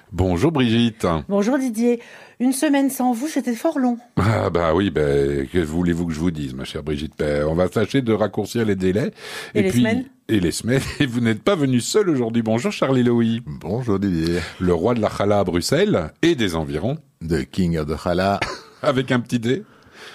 Bonjour Brigitte. Bonjour Didier. Une semaine sans vous, c'était fort long. Ah bah oui, que voulez-vous que je vous dise, ma chère Brigitte? On va tâcher de raccourcir les délais. Et les semaines. Et les semaines. Et vous n'êtes pas venu seul aujourd'hui. Bonjour Charlie Lowy. Bonjour Didier. Le roi de la challah à Bruxelles et des environs. The King of the Challah. Avec un petit dé.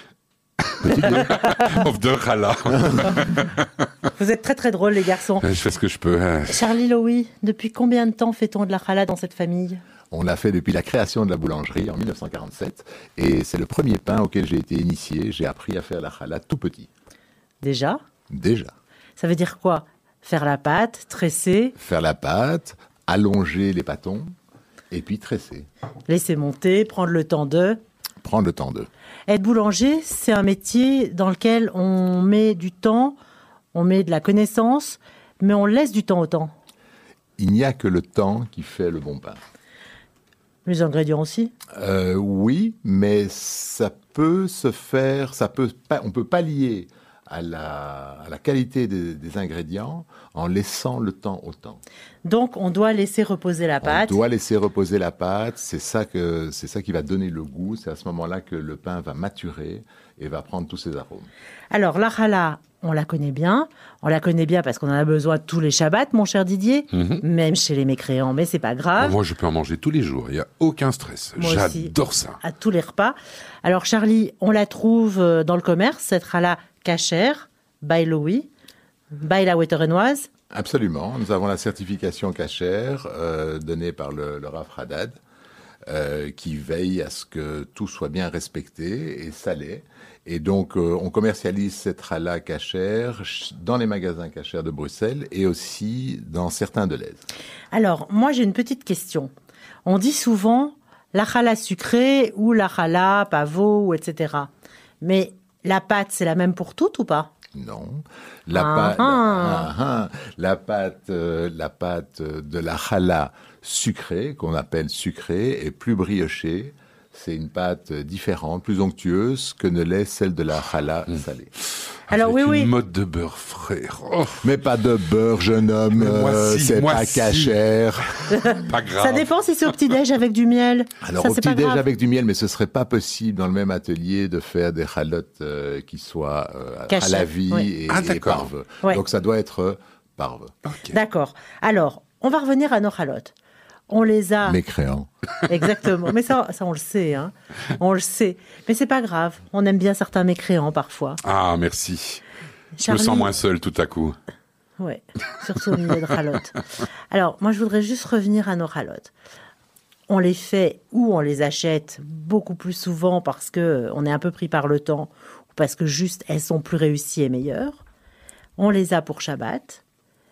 Of the challah. Vous êtes très très drôles les garçons. Je fais ce que je peux. Charlie Lowy, depuis combien de temps fait-on de la challah dans cette famille? On l'a fait depuis la création de la boulangerie en 1947. Et c'est le premier pain auquel j'ai été initié. J'ai appris à faire la challah tout petit. Déjà? Ça veut dire quoi? Faire la pâte, tresser? Faire la pâte, allonger les pâtons et puis tresser. Laisser monter, prendre le temps de... Être boulanger, c'est un métier dans lequel on met du temps, on met de la connaissance, mais on laisse du temps au temps. Il n'y a que le temps qui fait le bon pain. Les ingrédients aussi? Oui, mais ça peut se faire, on peut pallier à la qualité des ingrédients en laissant le temps au temps. Donc, on doit laisser reposer la pâte. C'est ça qui va donner le goût. C'est à ce moment-là que le pain va maturer et va prendre tous ses arômes. Alors, la challah, on la connaît bien. On la connaît bien parce qu'on en a besoin tous les Shabbats, mon cher Didier. Même chez les mécréants, mais c'est pas grave. Moi, je peux en manger tous les jours. Il n'y a aucun stress. Moi J'adore aussi, ça. À tous les repas. Alors, Charlie, on la trouve dans le commerce, cette challah cachère, by Lowy, by la Ouetterenoise. Absolument. Nous avons la certification cachère donnée par le Rav Haddad qui veille à ce que tout soit bien respecté et salé. Et donc, on commercialise cette challah cachère dans les magasins cachères de Bruxelles et aussi dans certains de l'Aise. Alors, moi, j'ai une petite question. On dit souvent la challah sucrée ou la challah pavot, etc. Mais la pâte, c'est la même pour toutes ou pas? Non. La pâte de la challah sucrée, qu'on appelle sucrée, est plus briochée. C'est une pâte différente, plus onctueuse que ne l'est celle de la challah salée. Alors Avec oui. Une mode de beurre, frère. Oh. Mais pas de beurre, jeune homme. C'est pas cachère. Pas grave. Ça dépend si c'est au petit-déj avec du miel. Alors ça, au petit-déj avec du miel, mais ce serait pas possible dans le même atelier de faire des chalotes qui soient halavi et parve. Ouais. Donc ça doit être parve. Okay. D'accord. Alors, on va revenir à nos chalotes. On les a... Mécréants. Exactement. Mais ça, on le sait. Hein. On le sait. Mais c'est pas grave. On aime bien certains mécréants parfois. Ah, merci. Charlie... Je me sens moins seul tout à coup. Oui, surtout au milieu de chalotes. Alors, moi, je voudrais juste revenir à nos chalotes. On les fait ou on les achète beaucoup plus souvent parce qu'on est un peu pris par le temps ou parce que juste elles sont plus réussies et meilleures. On les a pour Shabbat.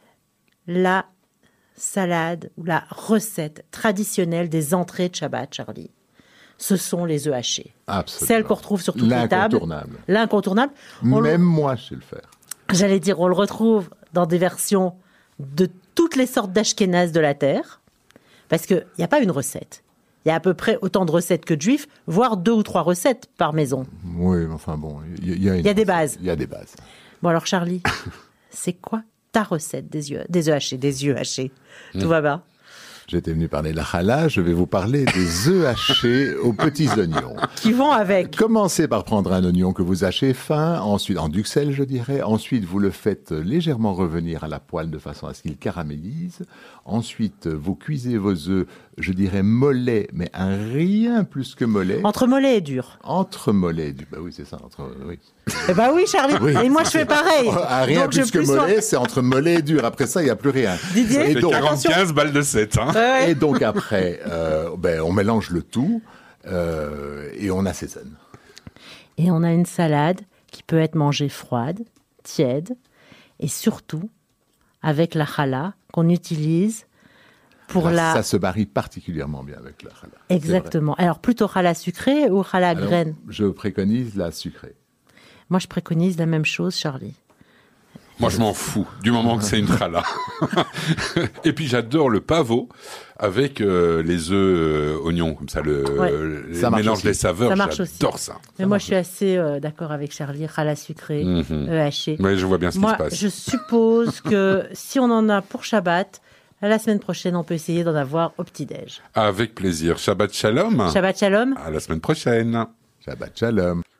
La salade ou la recette traditionnelle des entrées de Shabbat, Charlie, ce sont les œufs hachés. Absolument. Celles qu'on retrouve sur toutes les tables. L'incontournable. Même moi, je sais le faire. J'allais dire, on le retrouve dans des versions de toutes les sortes d'ashkénazes de la terre, parce qu'il n'y a pas une recette. Il y a à peu près autant de recettes que de juifs, voire 2 ou 3 recettes par maison. Oui, enfin bon, il y a des bases. Il y a des bases. Bon alors Charlie, c'est quoi ta recette des œufs hachés? Tout va bien? J'étais venu parler de la challah, je vais vous parler des œufs hachés aux petits oignons. Qui vont avec. Commencez par prendre un oignon que vous hachez fin, ensuite en duxelles je dirais, ensuite vous le faites légèrement revenir à la poêle de façon à ce qu'il caramélise, ensuite vous cuisez vos œufs, je dirais mollets, mais un rien plus que mollet. Entre mollet et dur. Entre mollet et dur, bah oui c'est ça, oui. Eh ben oui Charlie, oui, et moi je fais pareil. Un rien donc, plus que mollet, c'est entre mollet et dur, après ça il n'y a plus rien. Didier, et donc, 45 balles de 7. Hein. Et donc après, on mélange le tout et on assaisonne. Et on a une salade qui peut être mangée froide, tiède, et surtout avec la challah qu'on utilise pour Ça se marie particulièrement bien avec la challah. Exactement. Alors plutôt challah sucrée ou challah graine? Je préconise la sucrée. Moi je préconise la même chose, Charlie. Moi, je m'en fous, du moment que c'est une challah. Et puis, j'adore le pavot avec les œufs oignons, comme ça, le mélange des saveurs. Ça marche aussi. J'adore ça. Mais moi, je suis assez d'accord avec Charlie. Challah sucré, œufs hachés. Oui, je vois bien ce qui se passe. Je suppose que si on en a pour Shabbat, La semaine prochaine, on peut essayer d'en avoir au petit-déj. Avec plaisir. Shabbat shalom. Shabbat shalom. À la semaine prochaine. Shabbat shalom.